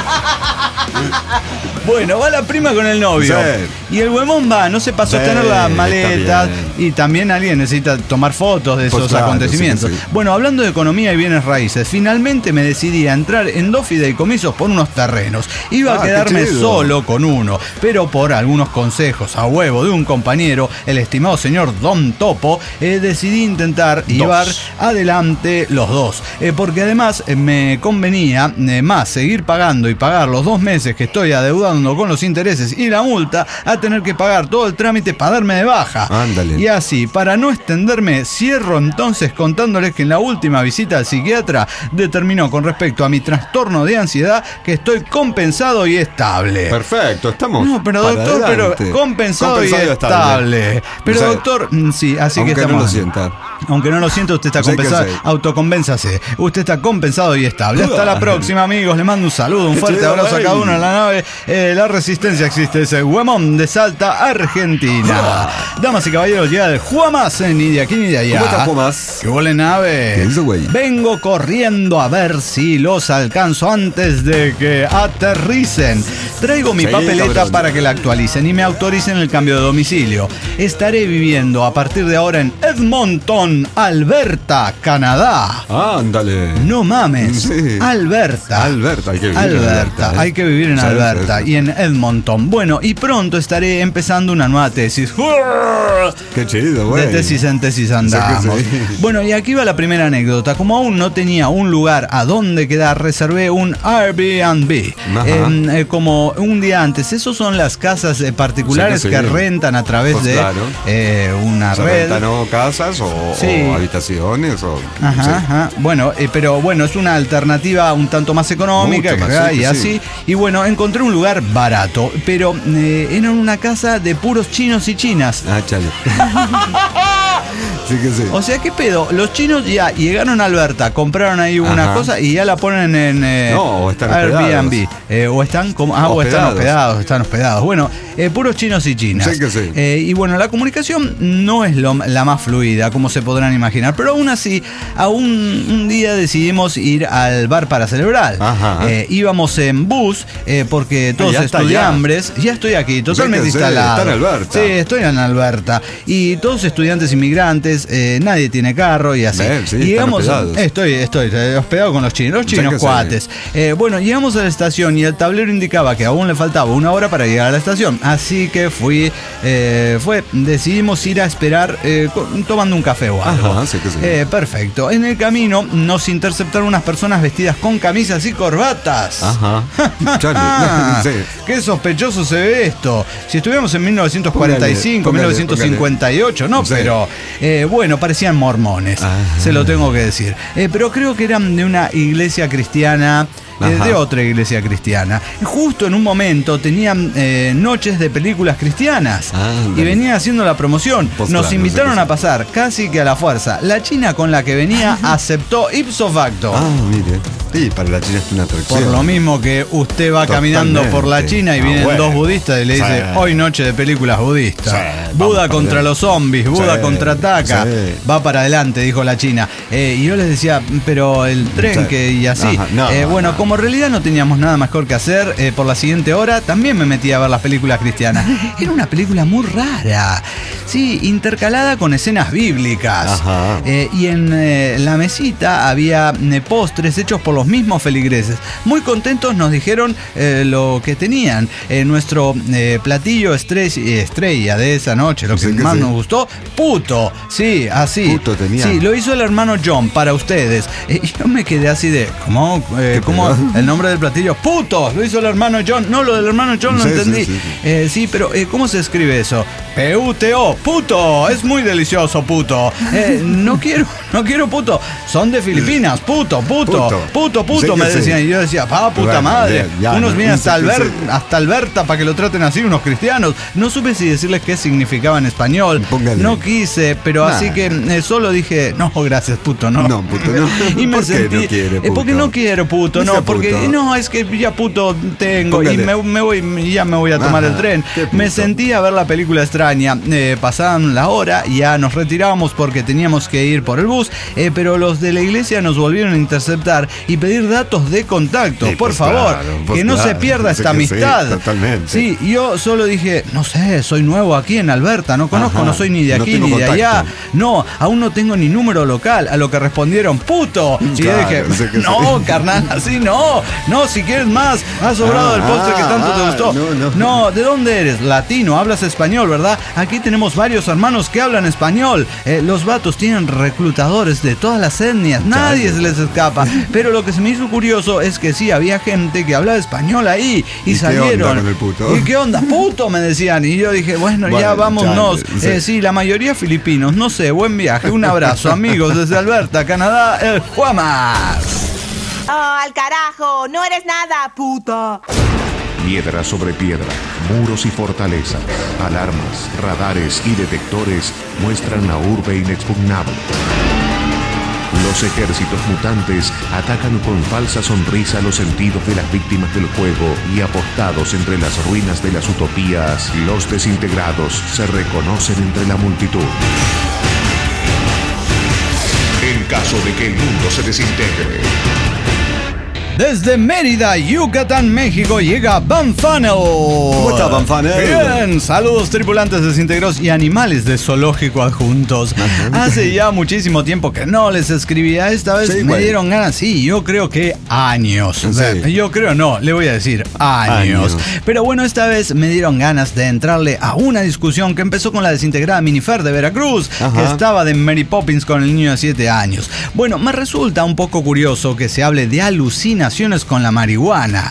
Bueno, va la prima con el novio. Sí. Y el huemón va, no se pasó sí, a tener las maletas. Y también alguien necesita tomar fotos de esos pues claro, acontecimientos. Sí, sí. Bueno, hablando de economía y bienes raíces, finalmente me decidí a entrar en dos fideicomisos por unos terrenos. Iba ah, a quedarme solo con uno, pero por algunos consejos a huevo de un compañero, el estimado señor Don Topo, eh, decidí intentar dos. llevar adelante los dos. Eh, porque además eh, me convenía eh, más seguir pagando y pagar los dos meses meses que estoy adeudando con los intereses y la multa a tener que pagar todo el trámite para darme de baja. Ándale. Y así, para no extenderme, cierro entonces contándoles que en la última visita al psiquiatra determinó con respecto a mi trastorno de ansiedad que estoy compensado y estable. Perfecto, estamos. No, pero para doctor, adelante. pero compensado, Compensado y y estable. estable. Pero O sea, doctor, mm, sí, así aunque que no estamos. lo sienta. Aunque no lo sienta, usted está Sé que compensado. sé. Autocompénsase. Usted está compensado y estable. Hasta la próxima, amigos. Les mando un saludo, un Qué fuerte chido, abrazo a güey. cada uno en la nave. Eh, la resistencia existe. Es el Huemón de Salta, Argentina. Damas y caballeros, llega el Juamas, ni de aquí ni de allá. ¿Cómo estás, Juamas? ¿Qué huele, nave? ¿Qué hizo, güey? Vengo corriendo a ver si los alcanzo antes de que aterricen. Traigo mi Sí, papeleta cabrón. para que la actualicen y me autoricen el cambio de domicilio. Estaré viviendo a partir de ahora en Edmonton, Alberta, Canadá. Ándale. No mames. Sí. Alberta. Alberta, hay que vivir en Alberta, Alberta, ¿eh? hay que vivir en Sí, Alberta sí, sí. y en Edmonton. Bueno, y pronto estaré empezando una nueva tesis. Qué chido, güey. De tesis en tesis andamos. Sí que sí. Bueno, y aquí va la primera anécdota. Como aún no tenía un lugar a donde quedar, reservé un Airbnb. Ajá. Eh, eh, como un día antes. Esos son las casas eh, particulares Sí que, que sí. rentan a través Pues de claro. eh, una ¿Se red. rentan o casas o, Sí. o habitaciones? O, Ajá, sí. ajá. Bueno, eh, pero bueno, es una alternativa un tanto más económica Mucho más, que acá sí, y que así. sí. Y bueno, encontré un lugar barato, pero eh, era una casa de puros chinos y chinas. Ah, chale. Sí que sí. O sea, ¿qué pedo? Los chinos ya llegaron a Alberta, compraron ahí una Ajá. cosa y ya la ponen en eh, No, o están Airbnb. Eh, o están como ah, o están Hospedados. hospedados, están hospedados. Bueno, eh, puros chinos y chinas. Sí que sí. Eh, y bueno, la comunicación no es lo- la más fluida, como se podrán imaginar, pero aún así, aún un día decidimos ir al bar para celebrar. Ajá. Eh, íbamos en bus eh, porque todos ya está estudiambres. Ya estoy aquí, totalmente que sí, instalado. está en Alberta. Sí, estoy en Alberta. Y todos estudiantes inmigrantes, eh, nadie tiene carro y así. Ven, sí, Y están llegamos, hospedados. estoy, estoy eh, hospedado con los chinos, los Sí chinos que sí. cuates. Eh, bueno, llegamos a la estación y el tablero indicaba que aún le faltaba una hora para llegar a la estación. Así que fui, eh, fue, decidimos ir a esperar eh, co- tomando un café o algo. Ajá, sí que sí. Eh, perfecto. En el camino nos interceptaron unas personas vestidas con camisas y corbatas. Ajá. Chale. Ah, Sí. qué sospechoso se ve esto. Si estuviéramos en mil novecientos cuarenta y cinco, Póngale, mil novecientos cincuenta y ocho, no, Sí. pero eh, bueno, parecían mormones, Ajá. se lo tengo que decir. Eh, pero creo que eran de una iglesia cristiana. eh, Ajá. de otra iglesia cristiana. Justo en un momento tenían eh, noches de películas cristianas Ah, y ándale. venían haciendo la promoción. Pues Nos claro, invitaron sí que a sí. pasar casi que a la fuerza. La china con la que venía aceptó ipso facto. Ah, mire. Sí, para la China es una atracción. Por lo mismo que usted va caminando Totalmente. por la China y Ah, vienen bueno. dos budistas y le dice, Sí. hoy noche de películas budistas. Sí, Buda vamos contra para los zombies, Buda Sí, contraataca. sí. Va para adelante, dijo la China. Eh, y yo les decía, pero el tren Sí. que y así. Ajá, no, Eh, bueno, no. como en realidad no teníamos nada mejor que hacer, eh, por la siguiente hora también me metí a ver las películas cristianas. Era una película muy rara. Sí, intercalada con escenas bíblicas. Ajá. Eh, y en eh, la mesita había eh, postres hechos por los mismos feligreses. Muy contentos nos dijeron eh, lo que tenían. Eh, nuestro eh, platillo estre- estrella de esa noche, lo que Sí que más sí. nos gustó, puto. Sí, así. Puto tenía. Sí, lo hizo el hermano John para ustedes. Eh, y yo me quedé así de, ¿cómo? Eh, ¿Qué ¿Cómo? pedo? El nombre del platillo, puto. Lo hizo el hermano John. No, lo del hermano John lo Sí, sí, entendí. sí, sí. Eh, sí, pero eh, ¿cómo se escribe eso? P U T O, puto, es muy delicioso, puto. Eh, no quiero, no quiero puto. Son de Filipinas, puto, puto, Puto. puto, puto, Sí me que sí. decían. Y yo decía, pa, puta Bueno, madre. bien, ya, Unos no, vienen hasta, sí que Alber- sí. hasta Alberta para que lo traten así, unos cristianos. No supe si decirles qué significaba en español. Póngale. No quise, pero Nah. así que eh, solo dije, no, gracias, puto, no. No, puto, no. Y me ¿Por qué sentí, no quiere, eh, porque puto? no quiero, puto, No no, sea porque puto. no, es que ya puto tengo y Póngale. me, me voy, y ya me voy a tomar Ajá, el tren. qué Me puto. sentí a ver la película extraña. Eh, pasaban la hora, ya nos retirábamos porque teníamos que ir por el bus, eh, pero los de la iglesia nos volvieron a interceptar y pedir datos de contacto. Sí, por pues favor, claro, pues que no se claro, pierda sí esta que sí, amistad. totalmente. Sí, yo solo dije, no sé, soy nuevo aquí en Alberta, no conozco, Ajá, no soy ni de no aquí tengo ni de allá. contacto. No, aún no tengo ni número local. A lo que respondieron, puto. Y yo Claro, dije, sí que no, sí. carnal, así no. No, si quieres más, ha sobrado Ah, el postre que tanto te ah, gustó. no, no. No, ¿de dónde eres? Latino, hablas español, ¿verdad? Aquí tenemos varios hermanos que hablan español. Eh, los vatos tienen reclutadores de todas las etnias, nadie se les escapa. Pero lo que se me hizo curioso es que sí, había gente que hablaba español ahí y, ¿Y salieron. qué onda con el puto? ¿Y qué onda? Puto, me decían. Y yo dije, bueno, Bueno, ya vámonos. chale, sí. Eh, sí, la mayoría filipinos. No sé, buen viaje. Un abrazo, amigos, desde Alberta, Canadá, el Juamas. Oh, al carajo, no eres nada, puto. Piedra sobre piedra, muros y fortalezas, alarmas, radares y detectores muestran la urbe inexpugnable. Los ejércitos mutantes atacan con falsa sonrisa los sentidos de las víctimas del juego y apostados entre las ruinas de las utopías, los desintegrados se reconocen entre la multitud. En caso de que el mundo se desintegre. Desde Mérida, Yucatán, México, llega Van Funnel. ¿Cómo está, Van Funnel? Bien, saludos tripulantes desintegrados y animales de zoológico adjuntos. Ajá. Hace ya muchísimo tiempo que no les escribía. Esta vez sí, me bueno. dieron ganas, sí, yo creo que años. Sí. O sea, yo creo no, le voy a decir años. años. Pero bueno, esta vez me dieron ganas de entrarle a una discusión que empezó con la desintegrada Minifer de Veracruz, Ajá. que estaba de Mary Poppins con el niño de siete años. Bueno, me resulta un poco curioso que se hable de alucinaciones con la marihuana.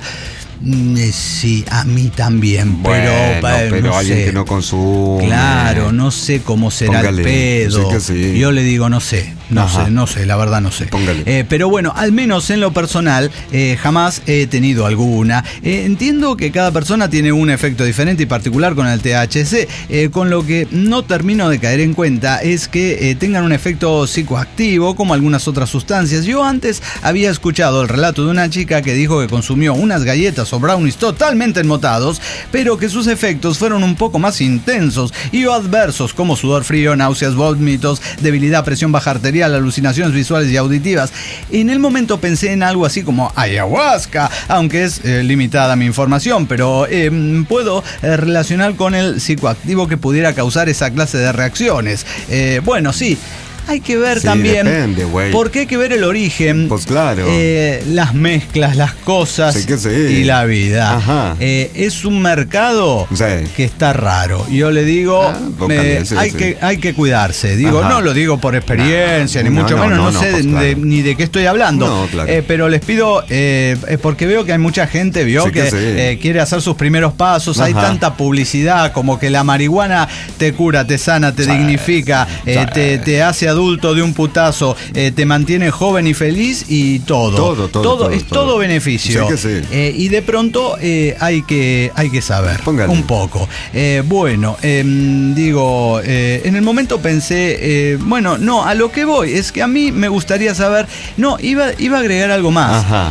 Sí, a mí también, bueno, pero, pero no alguien sé. que no consume. Claro, no sé cómo será Póngale, el pedo. Sí que sí. Yo le digo, no sé, no Ajá. sé, no sé, la verdad no sé. Eh, pero bueno, al menos en lo personal, eh, jamás he tenido alguna. Eh, entiendo que cada persona tiene un efecto diferente y particular con el T H C. Eh, con lo que no termino de caer en cuenta es que eh, tengan un efecto psicoactivo como algunas otras sustancias. Yo antes había escuchado el relato de una chica que dijo que consumió unas galletas o brownies totalmente enmotados, pero que sus efectos fueron un poco más intensos y o adversos, como sudor frío, náuseas, vómitos, debilidad, presión baja arterial, alucinaciones visuales y auditivas. En el momento pensé en algo así como ayahuasca, aunque es eh, limitada mi información, pero eh, puedo eh, relacionar con el psicoactivo que pudiera causar esa clase de reacciones. Eh, bueno, sí. Hay que ver sí, también, depende, porque hay que ver el origen, pues claro. eh, las mezclas, las cosas sí que sí. y la vida. Eh, es un mercado sí. que está raro. Yo le digo, ah, eh, sí, hay, sí. Que, hay que cuidarse. Digo, Ajá. no lo digo por experiencia, no, ni no, mucho no, menos, no, no, no sé no, pues, claro. de, ni de qué estoy hablando. No, claro. eh, pero les pido, eh, porque veo que hay mucha gente, vio sí que, que sí. eh, quiere hacer sus primeros pasos. Ajá. Hay tanta publicidad como que la marihuana te cura, te sana, te sí. dignifica, sí. Eh, te, te hace adulto de un putazo, eh, te mantiene joven y feliz y todo. Todo, todo. todo, todo es todo, todo beneficio. Sí que sí. Eh, y de pronto eh, hay, que, hay que saber Póngale. un poco. Eh, bueno, eh, digo, eh, en el momento pensé, eh, bueno, no, a lo que voy es que a mí me gustaría saber, no, iba, iba a agregar algo más. Ajá.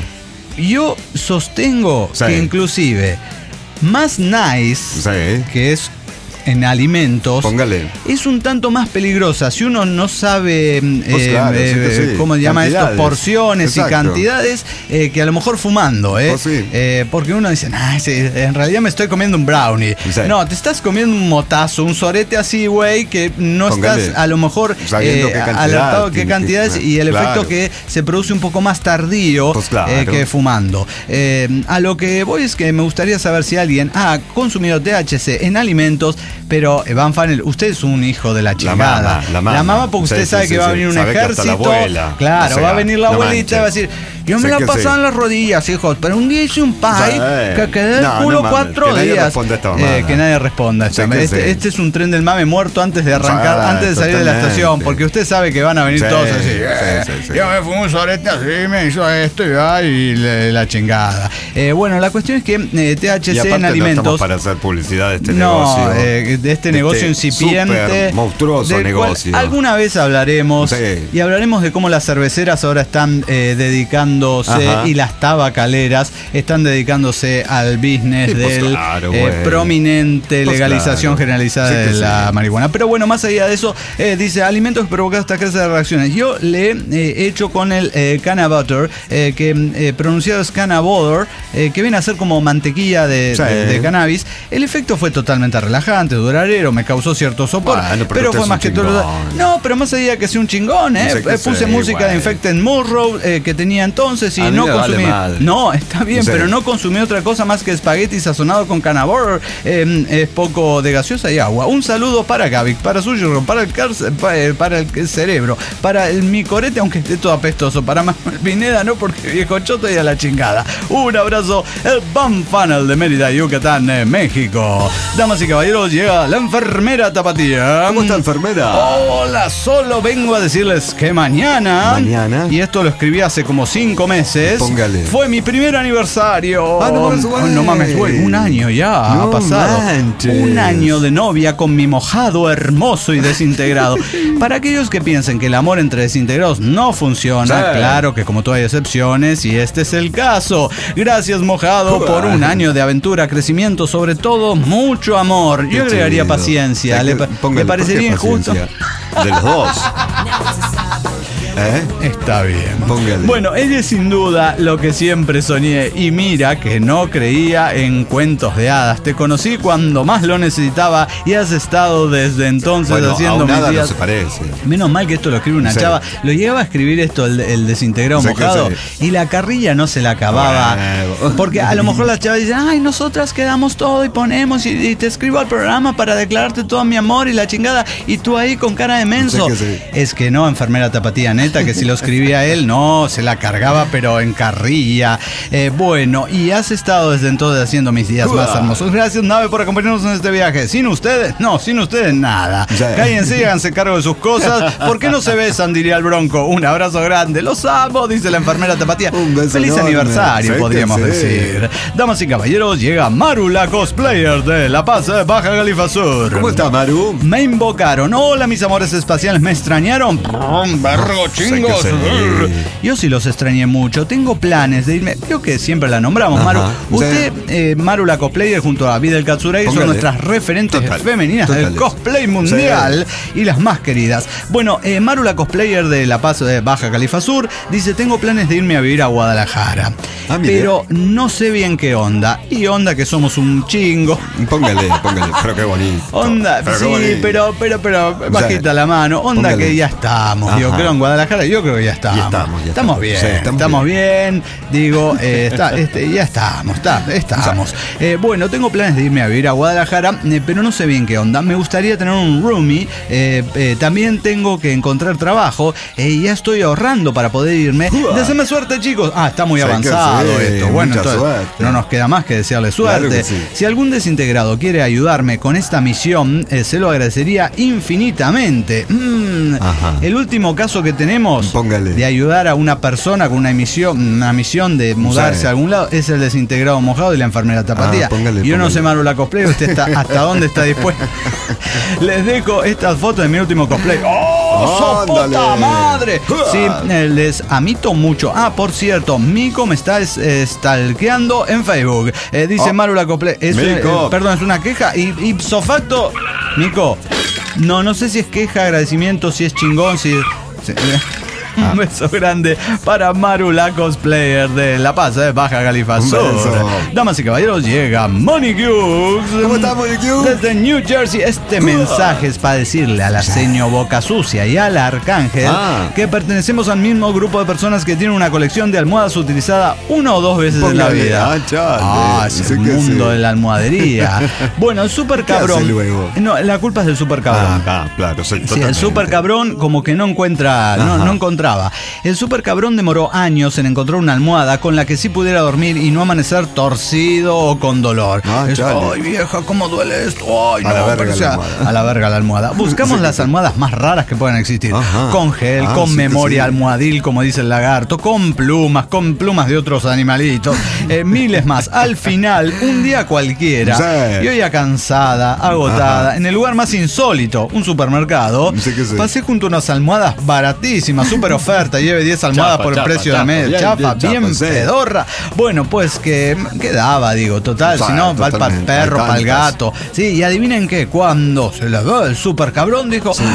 Yo sostengo sí. que inclusive más nice, sí. que es en alimentos, Póngale. es un tanto más peligrosa. Si uno no sabe pues eh, claro, eh, sí sí. cómo se llama esto, porciones Exacto. y cantidades, eh, que a lo mejor fumando, ¿eh? Pues sí. eh, porque uno dice, nah, sí, en realidad me estoy comiendo un brownie. Sí. No, te estás comiendo un motazo, un sorete así, güey, que no Póngale. estás a lo mejor eh, alertado qué cantidades que, y el claro. efecto que se produce un poco más tardío pues claro. eh, que fumando. Eh, a lo que voy es que me gustaría saber si alguien ha consumido T H C en alimentos. Pero Van Funnel, usted es un hijo de la chingada. La mamá, la mamá. La mamá porque usted sí, sabe sí, que sí, va a venir sí. un ejército. La abuela, claro, o sea, va a venir la abuelita y va a decir, yo me la pasaba en las rodillas, hijos, pero un día hice un pie que quedé no, el culo no cuatro que días. Eh, que nadie responda. Sí, este, sí. este es un tren del mame muerto antes de arrancar, ah, antes de salir de la estación, porque usted sabe que van a venir sí, todos así. Eh, sí, sí, sí. Yo me fui un sorete así, me hizo esto y, ay, le, la chingada. Eh, bueno, la cuestión es que eh, T H C en alimentos. No estamos para hacer publicidad de este no, negocio. Eh, de este negocio este incipiente, monstruoso negocio. Alguna vez hablaremos sí. y hablaremos de cómo las cerveceras ahora están eh, dedicándose Ajá. y las tabacaleras están dedicándose al business sí, pues del claro, eh, prominente pues legalización claro. generalizada sí, de sí. la marihuana. Pero bueno, más allá de eso, eh, dice alimentos que provocan esta clase de reacciones. Yo le he eh, hecho con el eh, Canna Butter, eh, que eh, pronunciado es Canna Butter, eh, que viene a ser como mantequilla de, sí. de, de cannabis. El efecto fue totalmente relajante, duradero, me causó cierto sopor, bueno, pero, pero fue más que todo. No, pero más allá que sea un chingón, eh, puse música bueno. de Infected Mushroom, eh, que tenían todo. entonces sí, A mí no me vale consumí. madre. No, está bien, Sí. pero no consumí otra cosa más que espagueti sazonado con canabor. Eh, es poco de gaseosa y agua. Un saludo para Gaby, para Suyo, para el, cárcel, para, eh, para el cerebro, para el micorete, aunque esté todo apestoso, para Manuel Pineda, no, porque viejo choto y a la chingada. Un abrazo, el Bam Funnel de Mérida, Yucatán, eh, México. Damas y caballeros, llega la enfermera Tapatía. ¿Cómo está, enfermera? Hola, solo vengo a decirles que mañana. Mañana. Y esto lo escribí hace como cinco meses. Póngale. Fue mi primer aniversario. Ah, no mames, güey. Oh, no mames, güey. Un año ya No ha pasado. manches. Un año de novia con mi mojado hermoso y desintegrado. Para aquellos que piensen que el amor entre desintegrados no funciona, Sí. claro que como tú hay excepciones y este es el caso. Gracias, mojado, por un año de aventura, crecimiento, sobre todo mucho amor. Yo agregaría chido. paciencia. O sea, ¿Le, que- pa- póngale, ¿le parecería ¿por qué injusto? paciencia? De los dos. ¿Eh? Está bien. Póngale. Bueno, ella es sin duda lo que siempre soñé. Y mira que no creía en cuentos de hadas. Te conocí cuando más lo necesitaba y has estado desde entonces Bueno, haciendo a un mis hada días. no se parece. Menos mal que esto lo escribe una Sí. chava. Lo llegaba a escribir esto, el, el desintegrado Sí, que mojado, sí. y la carrilla no se la acababa. Bueno. Porque a lo mejor la chava dice, ay, nosotras quedamos todo y ponemos y, y te escribo al programa para declararte todo mi amor y la chingada. Y tú ahí con cara de menso. Sí, que sí. Es que no, enfermera Tapatía, neta, que si lo escribía él, no, se la cargaba, pero en carrilla. Eh, bueno, y has estado desde entonces haciendo mis días más hermosos. Gracias, Nave, por acompañarnos en este viaje. Sin ustedes, no, sin ustedes, nada. Sí. Cállense y háganse cargo de sus cosas. ¿Por qué no se besan? Diría el Bronco. Un abrazo grande. Los amo, dice la enfermera Tapatía. Un beso Feliz enorme. aniversario, Sí, podríamos que sí. decir. Damas y caballeros, llega Maru, la cosplayer de La Paz, eh, Baja Califa Sur. ¿Cómo está, Maru? Me invocaron. Hola, mis amores espaciales. ¿Me extrañaron? Brum, Vergo, chingos. Sé que sí. Yo sí los extrañé mucho. Tengo planes de irme. Creo que siempre la nombramos, Ajá. Maru. Usted, Sí. eh, Maru, la cosplayer, junto a Vida del Katsuragi, son Póngale. nuestras referentes Total. femeninas del Totales. cosplay mundial y las más queridas. Bueno, eh, Maru, la cosplayer de La Paz, de Baja Califa Sur, dice: tengo planes de irme a vivir a Guadalajara. Ah, mire. pero no sé bien qué onda. Y onda que somos un chingo. Póngale, póngale. Pero qué bonito. Onda, Pero qué sí, bonito. pero, pero, pero, bajita la mano. Onda Póngale. que ya estamos. Digo, Ajá. creo en Guadalajara, yo creo que ya estamos. Ya estamos, ya estamos estamos. bien, Sí, estamos, estamos bien. Digo, eh, está, este, ya estamos, está, estamos. Eh, bueno, tengo planes de irme a vivir a Guadalajara, eh, pero no sé bien qué onda. Me gustaría tener un roomie. Eh, eh, también tengo que encontrar trabajo. Eh, y ya estoy ahorrando para poder irme. Deseame suerte, chicos. Ah, está muy Sí, que avanzado sí, esto. Bueno, mucha entonces suerte. no nos queda más que desearle suerte. Claro que sí. Si algún desintegrado quiere ayudarme con esta misión, eh, se lo agradecería infinitamente. Mm, Ajá. el último caso que tenemos Póngale. de ayudar a una persona con una misión, una misión de mudarse Sí. a algún lado es el desintegrado mojado y la enfermera Tapatía. Ah, póngale, Yo no póngale. sé, Maru, la cosplay, usted está hasta dónde está dispuesto. Les dejo estas fotos de mi último cosplay. ¡Oh, sopota Ándale. madre! Sí, eh, les amito mucho. Ah, por cierto, Mico me está es- stalkeando en Facebook. Eh, dice Oh. Maru la cosplay. Es, eh, Mico. perdón, es una queja. Y ipso facto, Mico, no, no sé si es queja, agradecimiento, si es chingón, si es... si- Ah. Un beso grande para Maru, la cosplayer de La Paz, de Baja Califa Un Sur. beso. Damas y caballeros, llega Monique Hughes. ¿Cómo está, Monique Hughes? Desde New Jersey. Este mensaje es para decirle a la seño Boca Sucia y al Arcángel Ah. que pertenecemos al mismo grupo de personas que tienen una colección de almohadas utilizada una o dos veces en la Póngale. vida. Ah, chale. Ah, es Sí el que mundo sí. de la almohadería. Bueno, el super ¿Qué hace cabrón. luego? No, la culpa es del super cabrón. Ah, ah, claro, sí, Sí, el totalmente. super cabrón como que no encuentra, no, Ajá. no encontraba. El super cabrón demoró años en encontrar una almohada con la que sí pudiera dormir y no amanecer torcido o con dolor. Ah, Es, chale. ay, vieja, cómo duele esto. Ay, A no, la verga pero, o la sea, almohada. a la verga la almohada. Buscamos las almohadas más raras que puedan existir. Ajá. Con gel, Ah, con sí que memoria sí. almohadil, como dice el lagarto, con plumas, con plumas de otros animalitos, eh, miles más. Al final, un día cualquiera, Sí. yo ya cansada, agotada, Ajá. en el lugar más insólito, un supermercado, Sí que sí. pasé junto a unas almohadas baratísimas, súper oferta, lleve diez almohadas Chapa, por el chapa, precio chapa, de media, bien, chapa, bien, chapa, bien sí. pedorra. Bueno, pues que quedaba, digo, total, Sí, si no, va para el totalmente, perro, hay para el tantas. gato. Sí, y adivinen qué, cuando se la dio el super cabrón, dijo, fue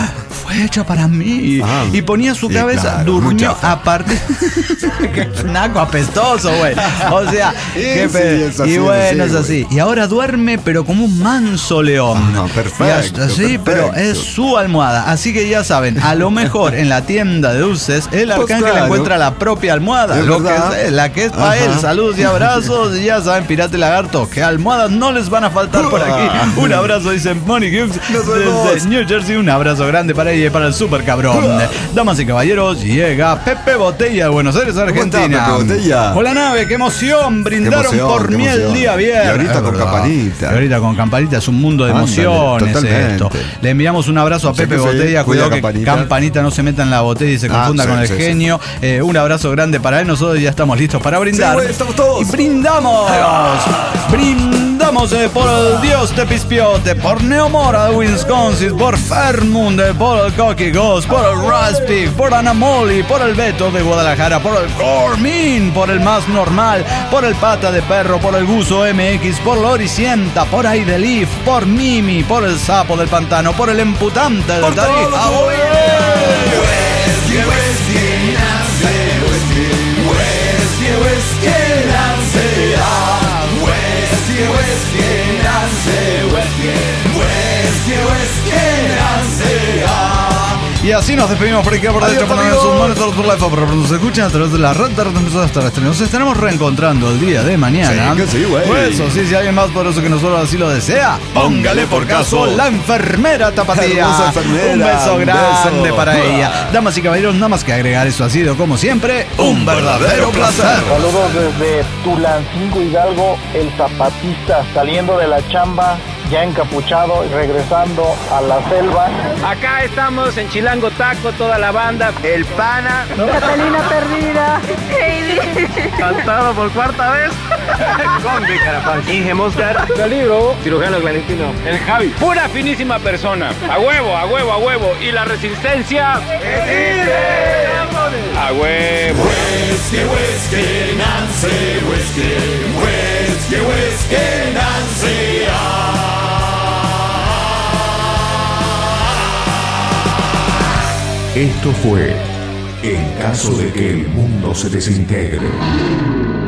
fue hecha para mí. Ah, y ponía su sí, cabeza, claro, durmió mucha- aparte. Qué naco apestoso, güey. O sea, Sí, qué sí, pe- es así, y bueno, es es así, así. Y ahora duerme, pero como un manso león. Ah, perfecto, Y hasta- sí, pero perfecto. es su almohada. Así que ya saben, a lo mejor en la tienda de dulces, el Pues arcángel claro. encuentra la propia almohada. Es Lo que verdad. es, la que es para Ajá. él. Saludos y abrazos. Y ya saben, Pirata y Lagarto, que almohadas no les van a faltar por aquí. Un abrazo, dice Moni Hughes Nos vemos. desde New Jersey. Un abrazo grande para ella y para el super cabrón. Damas y caballeros, llega Pepe Botella de Buenos Aires, Argentina. Pepe Botella? Hola nave, qué emoción. Brindaron Qué emoción, por qué mí el emoción. día viernes. Y ahorita Es con verdad. campanita. Y ahorita con campanita es un mundo de Ándale, emociones totalmente. esto. Le enviamos un abrazo a O sea Pepe que sí, Botella. cuida Cuidado que Campanita. campanita no se meta en la botella y se Ah, confunda sí, con el sí, sí. genio. Eh, un abrazo grande para él. Nosotros ya estamos listos para brindar. Sí, güey, estamos todos. Y brindamos. Brindamos eh, por el Dios de Pispiote, por Neomora de Wisconsin, por Fermunde, por el Coqui Ghost, por el Raspig, por Anamoli, por el Beto de Guadalajara, por el Cormin, por el Más Normal, por el Pata de Perro, por el Guso M X, por Loricienta, por Aidelif, por Mimi, por el Sapo del Pantano, por el Emputante del Tarija. Y así nos despedimos por aquí por Adiós, dentro para amigos. sus monitores por live, pero nos escuchan a través de la red de retransmisoras terrestres. Nos estaremos reencontrando el día de mañana. Sí, que sí, güey. Pues eso sí, si alguien más poderoso que nosotros así lo desea, póngale por caso la enfermera Tapatía. Hermosa enfermera, Un beso un grande beso. para ella. Damas y caballeros, nada más que agregar, eso ha sido como siempre un verdadero placer. Saludos desde Tulancingo Hidalgo, el zapatista saliendo de la chamba, ya encapuchado y regresando a la selva. Acá estamos en Chilango Taco, toda la banda. El Pana. Catalina perdida. Cantado por cuarta vez. Conde Carapán. Inge Moscar. Calibro. Cirujano clandestino. El Javi. Pura finísima persona. A huevo, a huevo, a huevo. Y la resistencia. A huevo. Esto fue En caso de que el mundo se desintegre.